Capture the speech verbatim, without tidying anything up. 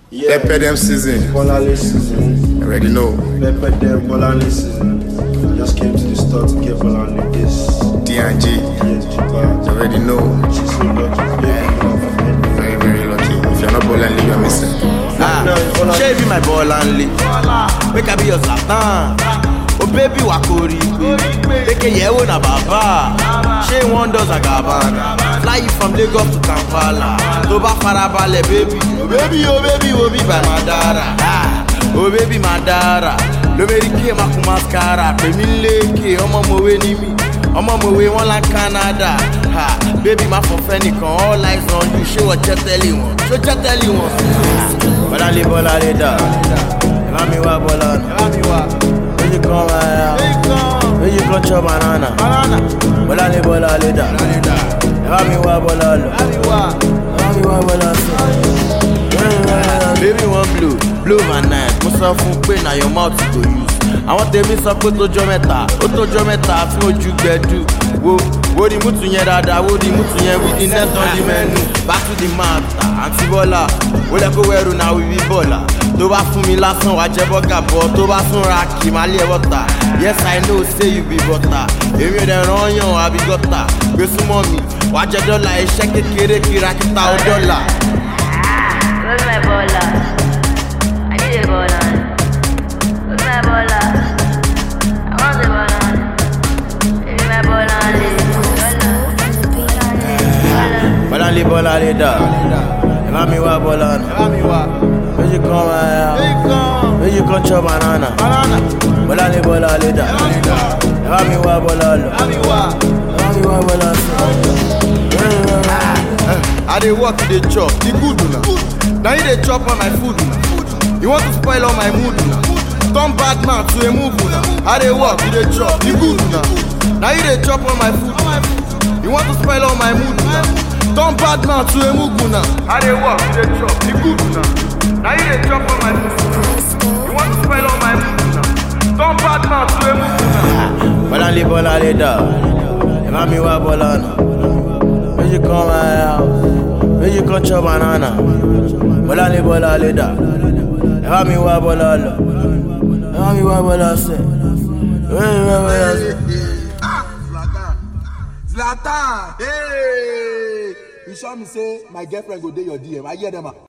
Yeah. Pepper them season. Bolale season. Already know. Pepper them Bolale season. Just came to the store to get Bolale this. D and G. Yes, Jiba. Already know. She's so lucky. Yeah. Very, very lucky. If you're not Bolale, you're missing. Ah, shey be my Bolale. Make I be your Satan. Oh baby wakori. Take a yewo na baba. Shey one does a gabana. Fly you from Lagos to Kampala. Toba farabale baby. Oh baby, oh baby, oh baby by Madara. Ah, oh baby Madara. L'Amérique ma ku mascara. Pemi leke, omo mowe ni mi. Omo mowe won la Canada. Ha, baby ma for fenikan. All eyes on you. Shey what you tell you one. So just tell you one. Bolale bolale da. Mami wa bolale. Mami wa. When you come around, when you come chop banana, banana. Bolale bolale da. Mami wa bolale. Mami wa. Mami wa bolale. Baby one blue, blue my night. Mo sọ fún pé na your mouth to use. Àwọn tèmi sọ pé tójọ́ mẹ́ta, ó tójọ́ mẹ́ta fún ojú gbẹ̀dú. Wo wo di mútu yẹn dáadáa, wo di mútu yẹn with the net on the menu. Back to the matter, àǹtí Bọ́lá. Ó lẹ́ kó wẹ́rù náà wí bí bọ́lá. Tó bá fún mi lásán wá jẹ́ bọ́gà bọ̀. Tó bá tún ra kì má lé bọ́tà. Yes I know say you be butter. Èmi ò dẹ̀ rán yàn àbí gọ́tà. Gbé súnmọ́ mi, wá jẹ́ dọ́là iṣẹ́ kékeré kìràkìtà ó dọ́là. Where's my baller? I need a baller. Where's my baller? I want a baller. Give me my baller. Bolale bolale da. Mami wa bolale. Mami wa. When you come around, when you come chop banana. Banana. Bolale bolale da. Mami wa bolale. Mami wa. Mami wa bolale. I dey work, dey chop, the good una. Now you dey chop on my food una. You want to spoil all my mood una. Turn bad man to a move una. I dey work, you dey chop, the good una. Now you dey chop on my food una. You want to spoil all my mood una. Turn bad man to a move una. I dey work, you dey chop, the good una. Now you dey chop on my food una. You want to spoil all my mood una. Turn bad man to a move una. Bolale bolale da. Mami wa bolale. When you come around, when you come chop banana. Bolale bolale da. Mami wa bolale. Mami wa bolale se. Zlatan, Zlatan, hey! You show me say my girlfriend go dey your D M. I hear them.